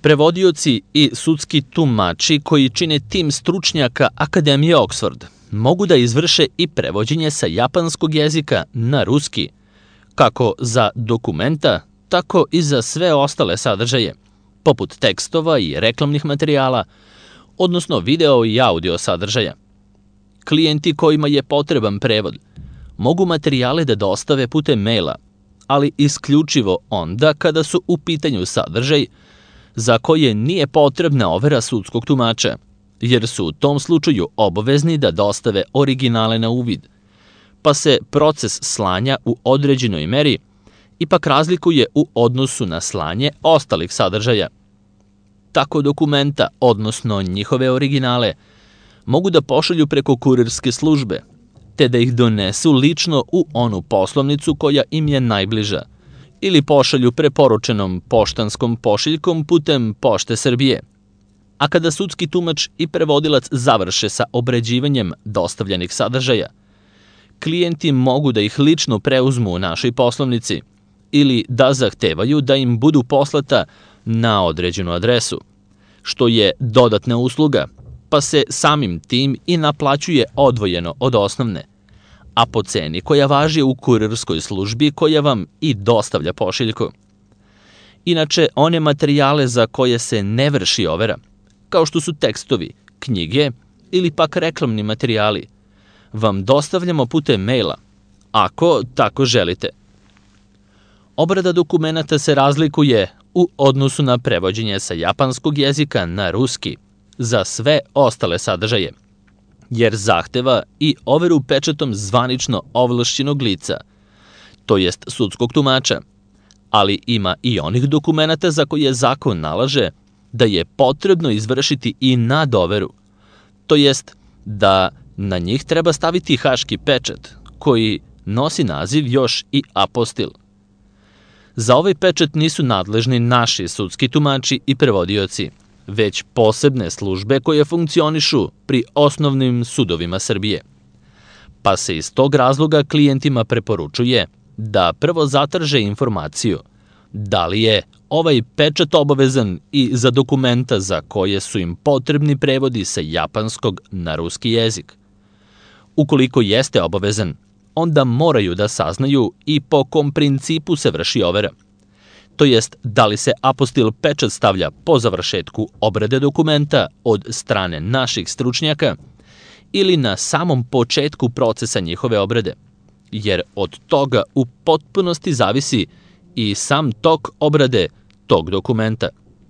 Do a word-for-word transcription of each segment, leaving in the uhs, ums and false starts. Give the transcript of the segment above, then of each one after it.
Prevodioci i sudski tumači koji čine tim stručnjaka Akademije Oxford mogu da izvrše i prevođenje sa japanskog jezika na ruski, kako za dokumenta, tako i za sve ostale sadržaje, poput tekstova i reklamnih materijala, odnosno video i audio sadržaja. Klijenti kojima je potreban prevod mogu materijale da dostave putem maila, ali isključivo onda kada su u pitanju sadržaj za koje nije potrebna overa sudskog tumača, jer su u tom slučaju obavezni da dostave originale na uvid, pa se proces slanja u određenoj meri ipak razlikuje u odnosu na slanje ostalih sadržaja. Tako dokumenta, odnosno njihove originale, mogu da pošalju preko kurirske službe, te da ih donesu lično u onu poslovnicu koja im je najbliža, ili pošalju preporučenom poštanskom pošiljkom putem Pošte Srbije. A kada sudski tumač i prevodilac završe sa obrađivanjem dostavljenih sadržaja, klijenti mogu da ih lično preuzmu u našoj poslovnici ili da zahtevaju da im budu poslata na određenu adresu, što je dodatna usluga, pa se samim tim i naplaćuje odvojeno od osnovne, a po ceni koja važi u kurirskoj službi koja vam i dostavlja pošiljku. Inače, one materijale za koje se ne vrši overa, kao što su tekstovi, knjige ili pak reklamni materijali, vam dostavljamo putem maila, ako tako želite. Obrada dokumenata se razlikuje u odnosu na prevođenje sa japanskog jezika na ruski za sve ostale sadržaje, jer zahteva i overu pečatom zvanično ovlašćenog lica, to jest sudskog tumača, ali ima i onih dokumenata za koje zakon nalaže da je potrebno izvršiti i nadoveru, to jest da na njih treba staviti haški pečat, koji nosi naziv još i apostil. Za ovaj pečat nisu nadležni naši sudski tumači i prevodioci, već posebne službe koje funkcionišu pri osnovnim sudovima Srbije. Pa se iz tog razloga klijentima preporučuje da prvo zatraže informaciju da li je ovaj pečat obavezan i za dokumenta za koje su im potrebni prevodi sa japanskog na ruski jezik. Ukoliko jeste obavezan, onda moraju da saznaju i po kom principu se vrši overa, to jest da li se apostil pečat stavlja po završetku obrade dokumenta od strane naših stručnjaka ili na samom početku procesa njihove obrade, jer od toga u potpunosti zavisi i sam tok obrade tog dokumenta.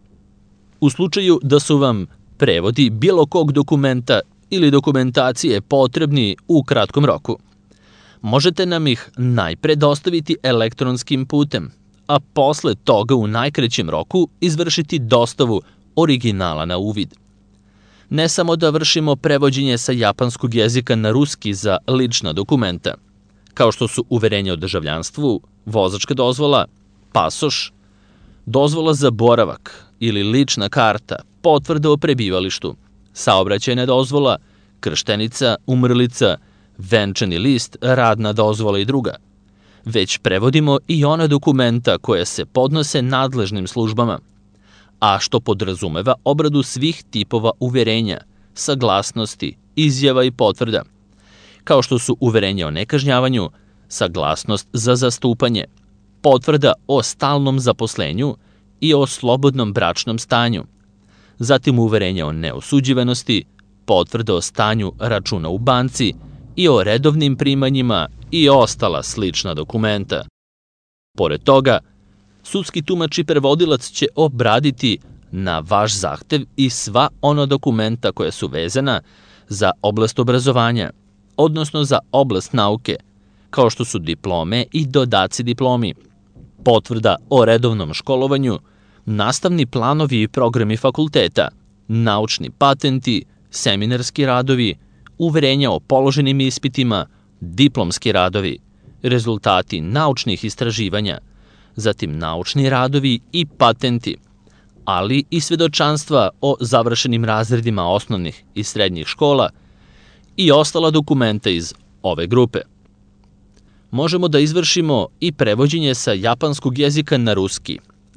U slučaju da su vam prevodi bilo kog dokumenta ili dokumentacije potrebni u kratkom roku, možete nam ih najpre dostaviti elektronskim putem, a posle toga u najkraćem roku izvršiti dostavu originala na uvid. Ne samo da vršimo prevođenje sa japanskog jezika na ruski za lična dokumenta, kao što su uverenje o državljanstvu, vozačka dozvola, pasoš, dozvola za boravak ili lična karta, potvrda o prebivalištu, saobraćajna dozvola, krštenica, umrlica, venčani list, radna dozvola i druga, već prevodimo i ona dokumenta koje se podnose nadležnim službama, a što podrazumeva obradu svih tipova uverenja, saglasnosti, izjava i potvrda, kao što su uverenje o nekažnjavanju, saglasnost za zastupanje, potvrda o stalnom zaposlenju i o slobodnom bračnom stanju, zatim uverenje o neosuđivanosti, potvrda o stanju računa u banci i o redovnim primanjima i ostala slična dokumenta. Pored toga, sudski tumač i prevodilac će obraditi na vaš zahtev i sva ona dokumenta koja su vezana za oblast obrazovanja, odnosno za oblast nauke, kao što su diplome i dodaci diplomi, potvrda o redovnom školovanju, nastavni planovi i programi fakulteta, naučni patenti, seminarski radovi, uverenja o položenim ispitima, diplomski radovi, rezultati naučnih istraživanja, zatim naučni radovi i patenti, ali i svedočanstva o završenim razredima osnovnih i srednjih škola i ostala dokumenta iz ove grupe. Možemo da izvršimo i prevođenje sa japanskog jezika na ruski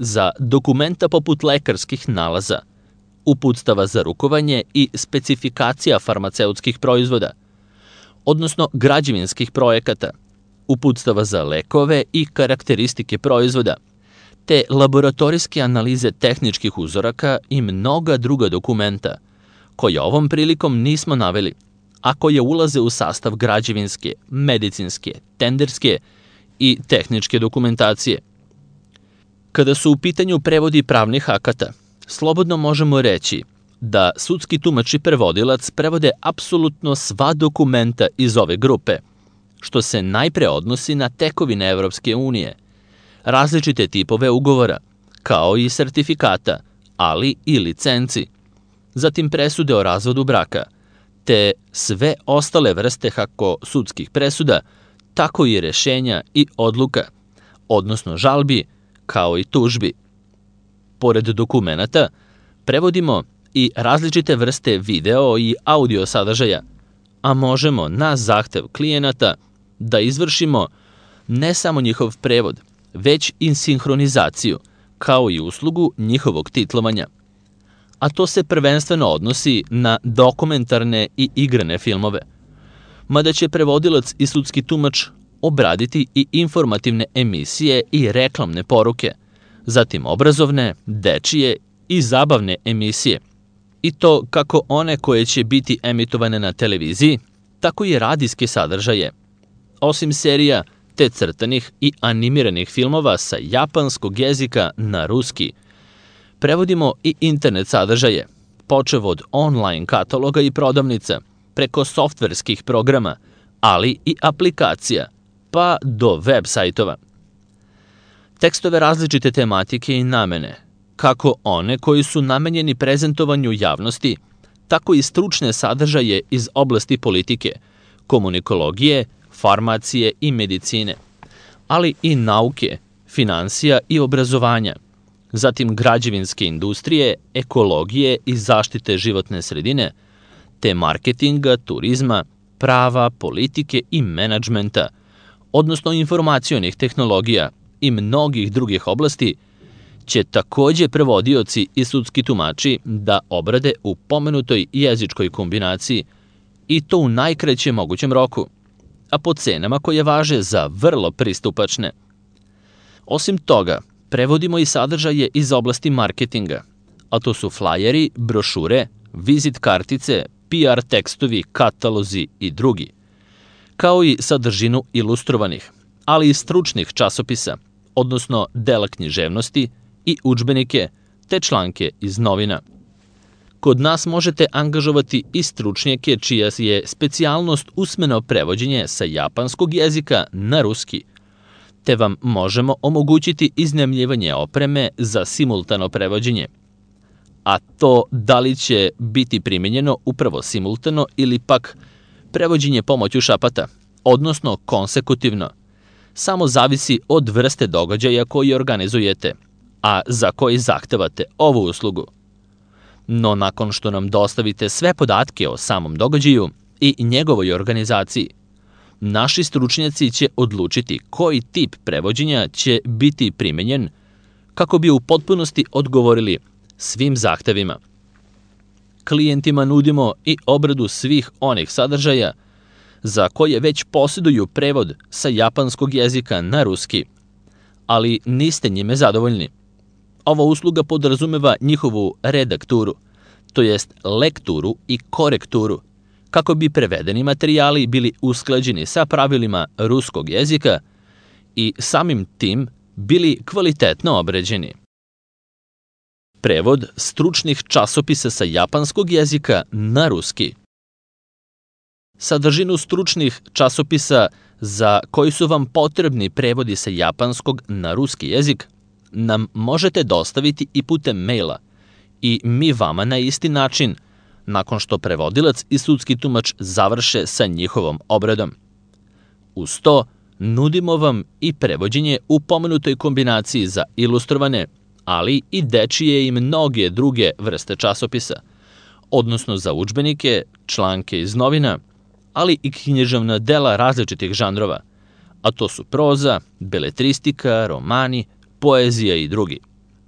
za dokumenta poput lekarskih nalaza, uputstava za rukovanje i specifikacija farmaceutskih proizvoda, odnosno građevinskih projekata, uputstava za lekove i karakteristike proizvoda, te laboratorijske analize tehničkih uzoraka i mnoga druga dokumenta, koje ovom prilikom nismo naveli, a koje ulaze u sastav građevinske, medicinske, tenderske i tehničke dokumentacije. Kada su u pitanju prevodi pravnih akata, slobodno možemo reći da sudski tumač i prevodilac prevode apsolutno sva dokumenta iz ove grupe, što se najpre odnosi na tekovine Evropske unije, različite tipove ugovora, kao i sertifikata, ali i licenci, zatim presude o razvodu braka, te sve ostale vrste kako sudskih presuda, tako i rešenja i odluka, odnosno žalbi, kao i tužbi. Pored dokumenata, prevodimo i različite vrste video i audio sadržaja, a možemo na zahtev klijenata da izvršimo ne samo njihov prevod, već i sinhronizaciju, kao i uslugu njihovog titlovanja. A to se prvenstveno odnosi na dokumentarne i igrane filmove, mada će prevodilac i sudski tumač obraditi i informativne emisije i reklamne poruke, zatim obrazovne, dečije i zabavne emisije, i to kako one koje će biti emitovane na televiziji, tako i radijske sadržaje, osim serija te crtanih i animiranih filmova sa japanskog jezika na ruski. Prevodimo i internet sadržaje, počev od online kataloga i prodavnica, preko softverskih programa, ali i aplikacija, pa do web sajtova. Tekstove različite tematike i namene, kako one koji su namenjeni prezentovanju javnosti, tako i stručne sadržaje iz oblasti politike, komunikologije, farmacije i medicine, ali i nauke, finansija i obrazovanja, zatim građevinske industrije, ekologije i zaštite životne sredine, te marketinga, turizma, prava, politike i menadžmenta, odnosno informacionih tehnologija i mnogih drugih oblasti, će takođe prevodioci i sudski tumači da obrade u pomenutoj jezičkoj kombinaciji, i to u najkraćem mogućem roku, a po cenama koje važe za vrlo pristupačne. Osim toga, prevodimo i sadržaje iz oblasti marketinga, a to su flajeri, brošure, vizit kartice, P R tekstovi, katalozi i drugi, kao i sadržinu ilustrovanih, ali i stručnih časopisa, odnosno dela književnosti i udžbenike, te članke iz novina. Kod nas možete angažovati i stručnjake čija je specijalnost usmeno prevođenje sa japanskog jezika na ruski, te vam možemo omogućiti iznajmljivanje opreme za simultano prevođenje. A to da li će biti primenjeno upravo simultano ili pak prevođenje pomoću šapata, odnosno konsekutivno, samo zavisi od vrste događaja koji organizujete, a za koji zahtevate ovu uslugu. No nakon što nam dostavite sve podatke o samom događaju i njegovoj organizaciji, naši stručnjaci će odlučiti koji tip prevođenja će biti primenjen kako bi u potpunosti odgovorili svim zahtevima. Klijentima nudimo i obradu svih onih sadržaja za koje već posjeduju prevod sa japanskog jezika na ruski, ali niste njime zadovoljni. Ova usluga podrazumeva njihovu redakturu, to jest lekturu i korekturu, kako bi prevedeni materijali bili usklađeni sa pravilima ruskog jezika i samim tim bili kvalitetno obrađeni. Prevod stručnih časopisa sa japanskog jezika na ruski. Sadržinu stručnih časopisa za koji su vam potrebni prevodi sa japanskog na ruski jezik nam možete dostaviti i putem maila i mi vama na isti način, nakon što prevodilac i sudski tumač završe sa njihovom obradom. Uz to, nudimo vam i prevođenje u pomenutoj kombinaciji za ilustrovane, ali i dečije i mnoge druge vrste časopisa, odnosno za udžbenike, članke iz novina, ali i književna dela različitih žanrova, a to su proza, beletristika, romani, poezija i drugi.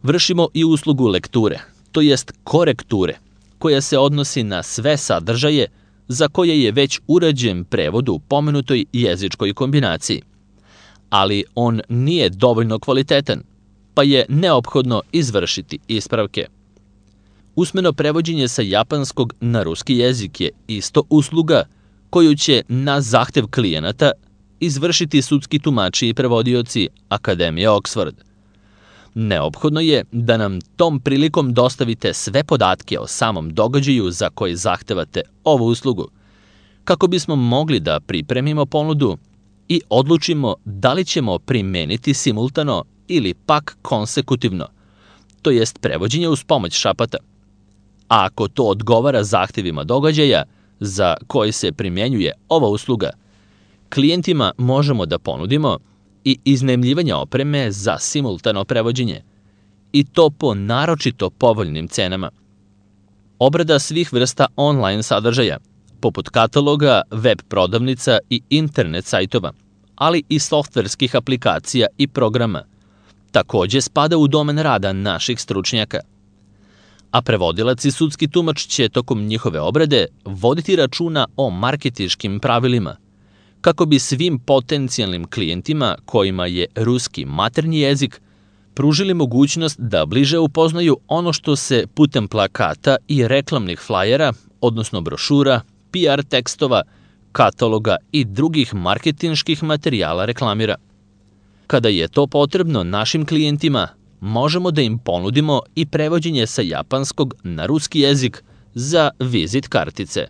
Vršimo i uslugu lekture, to jest korekture, koja se odnosi na sve sadržaje za koje je već urađen prevod u pomenutoj jezičkoj kombinaciji. Ali on nije dovoljno kvalitetan, pa je neophodno izvršiti ispravke. Usmeno prevođenje sa japanskog na ruski jezik je isto usluga koju će na zahtev klijenata izvršiti sudski tumači i prevodioci Akademije Oxford. Neophodno je da nam tom prilikom dostavite sve podatke o samom događaju za koji zahtevate ovu uslugu, kako bismo mogli da pripremimo ponudu i odlučimo da li ćemo primeniti simultano ili pak konsekutivno, to jest prevođenje uz pomoć šapata. A ako to odgovara zahtevima događaja za koji se primjenjuje ova usluga, klijentima možemo da ponudimo i iznajmljivanje opreme za simultano prevođenje, i to po naročito povoljnim cenama. Obrada svih vrsta online sadržaja, poput kataloga, web prodavnica i internet sajtova, ali i softverskih aplikacija i programa, takođe spada u domen rada naših stručnjaka. A prevodilac i sudski tumač će tokom njihove obrade voditi računa o marketinškim pravilima, kako bi svim potencijalnim klijentima kojima je ruski maternji jezik pružili mogućnost da bliže upoznaju ono što se putem plakata i reklamnih flajera, odnosno brošura, P R tekstova, kataloga i drugih marketinških materijala reklamira. Kada je to potrebno našim klijentima, možemo da im ponudimo i prevođenje sa japanskog na ruski jezik za vizit kartice.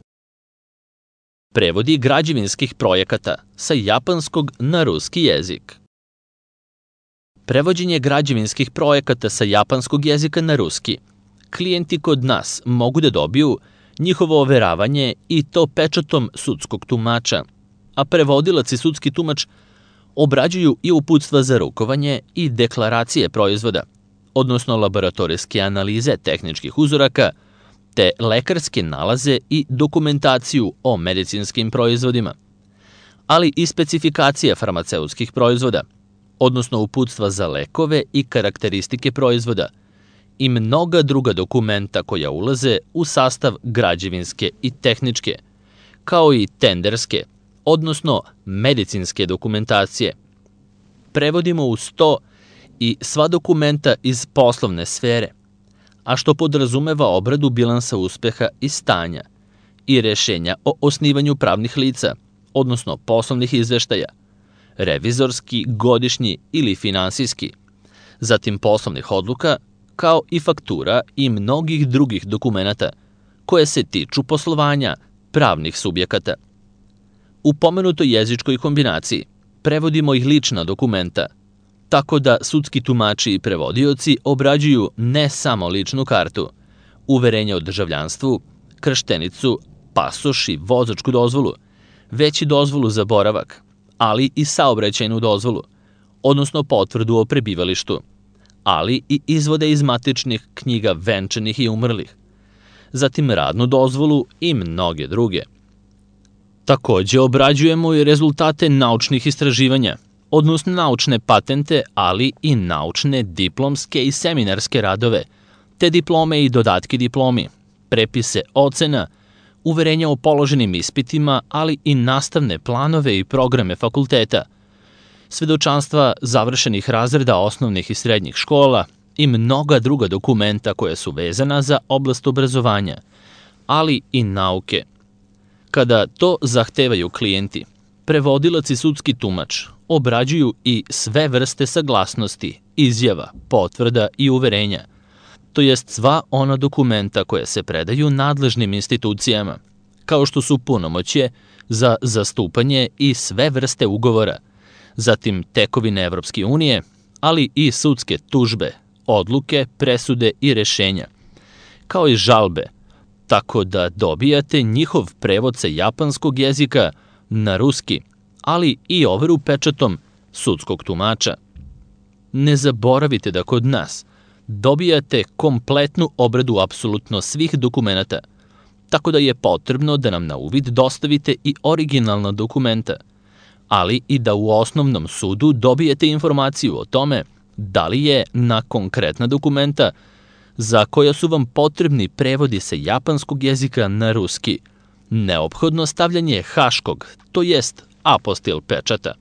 Prevodi građevinskih projekata sa japanskog na ruski jezik. Prevođenje građevinskih projekata sa japanskog jezika na ruski. Klijenti kod nas mogu da dobiju njihovo overavanje i to pečatom sudskog tumača, a prevodilac i sudski tumač obrađuju i uputstva za rukovanje i deklaracije proizvoda, odnosno laboratorijske analize tehničkih uzoraka, te lekarske nalaze i dokumentaciju o medicinskim proizvodima, ali i specifikacije farmaceutskih proizvoda, odnosno uputstva za lekove i karakteristike proizvoda, i mnoga druga dokumenta koja ulaze u sastav građevinske i tehničke, kao i tenderske, odnosno medicinske dokumentacije. Prevodimo uz to i sva dokumenta iz poslovne sfere, a što podrazumeva obradu bilansa uspeha i stanja i rešenja o osnivanju pravnih lica, odnosno poslovnih izveštaja, revizorski, godišnji ili finansijski, zatim poslovnih odluka, kao i faktura i mnogih drugih dokumenata koje se tiču poslovanja pravnih subjekata. U pomenutoj jezičkoj kombinaciji prevodimo i lična dokumenta, tako da sudski tumači i prevodioci obrađuju ne samo ličnu kartu, uverenje o državljanstvu, krštenicu, pasoš i vozačku dozvolu, već i dozvolu za boravak, ali i saobraćajnu dozvolu, odnosno potvrdu o prebivalištu, ali i izvode iz matičnih knjiga venčanih i umrlih, zatim radnu dozvolu i mnoge druge. Takođe obrađujemo i rezultate naučnih istraživanja, odnosno naučne patente, ali i naučne diplomske i seminarske radove, te diplome i dodatke diplomi, prepise ocena, uverenja o položenim ispitima, ali i nastavne planove i programe fakulteta, svedočanstva završenih razreda osnovnih i srednjih škola i mnoga druga dokumenta koja su vezana za oblast obrazovanja, ali i nauke. Kada to zahtevaju klijenti, prevodilac i sudski tumač obrađuju i sve vrste saglasnosti, izjava, potvrda i uverenja, to jest sva ona dokumenta koja se predaju nadležnim institucijama, kao što su punomoćje za zastupanje i sve vrste ugovora, zatim tekovine Evropske unije, ali i sudske tužbe, odluke, presude i rešenja, kao i žalbe, tako da dobijate njihov prevod sa japanskog jezika na ruski, ali i overu pečatom sudskog tumača. Ne zaboravite da kod nas dobijate kompletnu obradu apsolutno svih dokumenata, tako da je potrebno da nam na uvid dostavite i originalna dokumenta, ali i da u osnovnom sudu dobijete informaciju o tome Da li je na konkretna dokumenta za koja su vam potrebni prevodi sa japanskog jezika na ruski neophodno stavljanje haškog, to jest apostil pečata.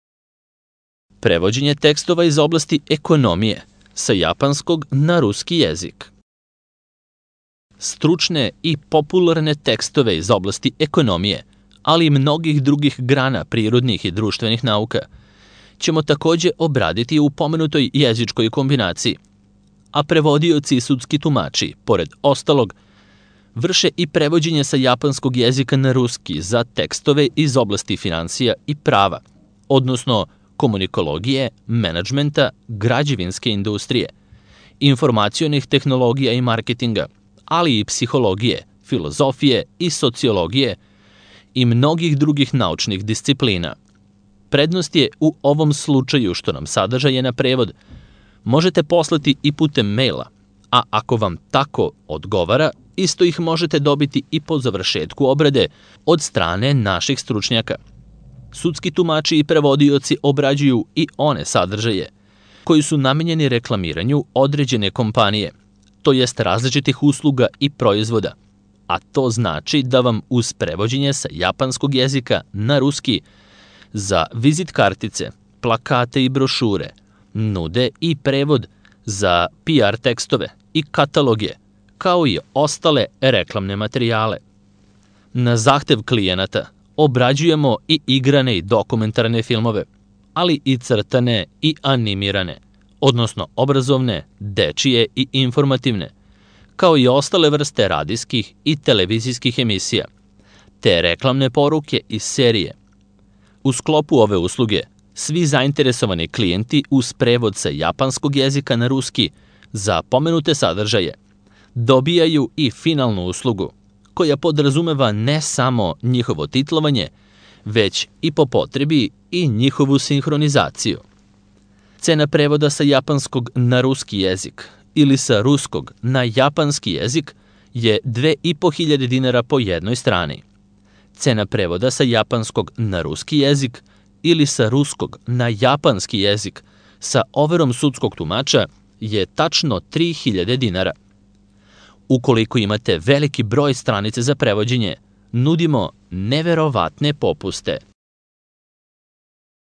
Prevođenje tekstova iz oblasti ekonomije sa japanskog na ruski jezik. Stručne i popularne tekstove iz oblasti ekonomije, ali i mnogih drugih grana prirodnih i društvenih nauka, ćemo takođe obraditi u pomenutoj jezičkoj kombinaciji, a prevodioci i sudski tumači, pored ostalog, vrše i prevođenje sa japanskog jezika na ruski za tekstove iz oblasti financija i prava, odnosno komunikologije, menadžmenta, građevinske industrije, informacionih tehnologija i marketinga, ali i psihologije, filozofije i sociologije i mnogih drugih naučnih disciplina. Prednost je u ovom slučaju što nam sadržaje na prevod možete poslati i putem maila, a ako vam tako odgovara, isto ih možete dobiti i po završetku obrade od strane naših stručnjaka. Sudski tumači i prevodioci obrađuju i one sadržaje koji su namenjeni reklamiranju određene kompanije, to jest različitih usluga i proizvoda, a to znači da vam uz prevođenje sa japanskog jezika na ruski za vizit kartice, plakate i brošure nude i prevod za P R tekstove i kataloge, kao i ostale reklamne materijale. Na zahtev klijenata obrađujemo i igrane i dokumentarne filmove, ali i crtane i animirane, odnosno obrazovne, dečije i informativne, kao i ostale vrste radijskih i televizijskih emisija, te reklamne poruke i serije. U sklopu ove usluge, svi zainteresovani klijenti uz prevod sa japanskog jezika na ruski za pomenute sadržaje dobijaju i finalnu uslugu, koja podrazumeva ne samo njihovo titlovanje, već i po potrebi i njihovu sinhronizaciju. Cena prevoda sa japanskog na ruski jezik ili sa ruskog na japanski jezik je dve i po hiljade dinara po jednoj strani. Cena prevoda sa japanskog na ruski jezik ili sa ruskog na japanski jezik sa overom sudskog tumača je tačno tri hiljade dinara. Ukoliko imate veliki broj stranice za prevođenje, nudimo neverovatne popuste.